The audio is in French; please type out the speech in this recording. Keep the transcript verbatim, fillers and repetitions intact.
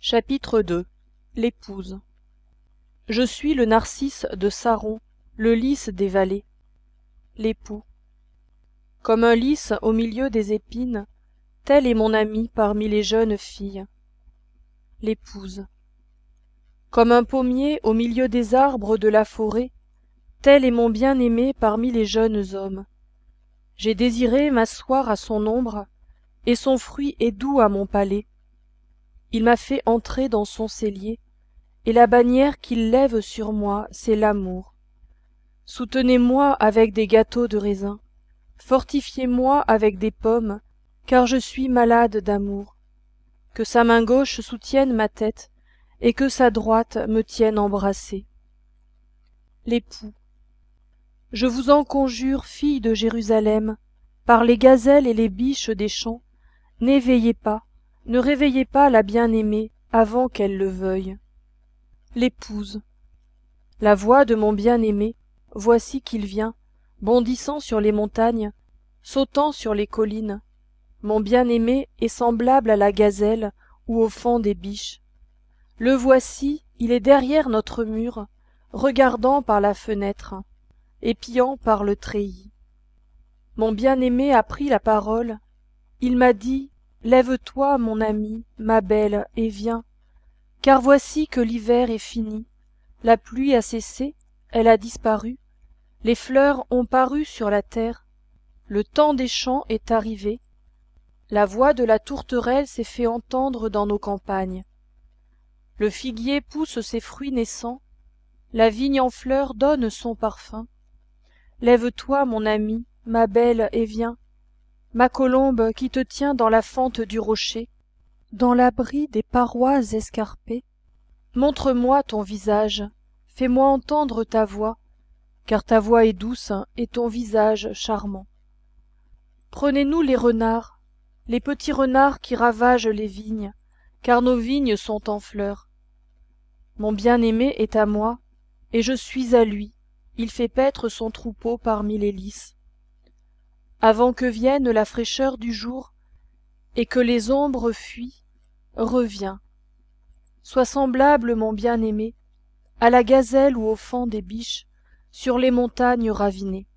Chapitre deux. L'épouse. Je suis le narcisse de Saron, le lys des vallées. L'époux. Comme un lys au milieu des épines, telle est mon amie parmi les jeunes filles. L'épouse. Comme un pommier au milieu des arbres de la forêt, tel est mon bien-aimé parmi les jeunes hommes. J'ai désiré m'asseoir à son ombre, et son fruit est doux à mon palais. Il m'a fait entrer dans son cellier, et la bannière qu'il lève sur moi, c'est l'amour. Soutenez-moi avec des gâteaux de raisin, fortifiez-moi avec des pommes, car je suis malade d'amour. Que sa main gauche soutienne ma tête, et que sa droite me tienne embrassée. L'époux. Je vous en conjure, filles de Jérusalem, par les gazelles et les biches des champs, n'éveillez pas, ne réveillez pas la bien-aimée avant qu'elle le veuille. L'épouse. La voix de mon bien-aimé, voici qu'il vient, bondissant sur les montagnes, sautant sur les collines. Mon bien-aimé est semblable à la gazelle ou au faon des biches. Le voici, il est derrière notre mur, regardant par la fenêtre, épiant par le treillis. Mon bien-aimé a pris la parole, il m'a dit « Lève-toi, mon ami, ma belle, et viens, car voici que l'hiver est fini, la pluie a cessé, elle a disparu, les fleurs ont paru sur la terre, le temps des champs est arrivé, la voix de la tourterelle s'est fait entendre dans nos campagnes. Le figuier pousse ses fruits naissants, la vigne en fleurs donne son parfum. Lève-toi, mon ami, ma belle, et viens, ma colombe qui te tient dans la fente du rocher, dans l'abri des parois escarpées. Montre-moi ton visage, fais-moi entendre ta voix, car ta voix est douce et ton visage charmant. Prenez-nous les renards, les petits renards qui ravagent les vignes, car nos vignes sont en fleurs. Mon bien-aimé est à moi, et je suis à lui, il fait paître son troupeau parmi les lys. Avant que vienne la fraîcheur du jour, et que les ombres fuient, reviens. Sois semblable, mon bien-aimé, à la gazelle ou au faon des biches, sur les montagnes ravinées.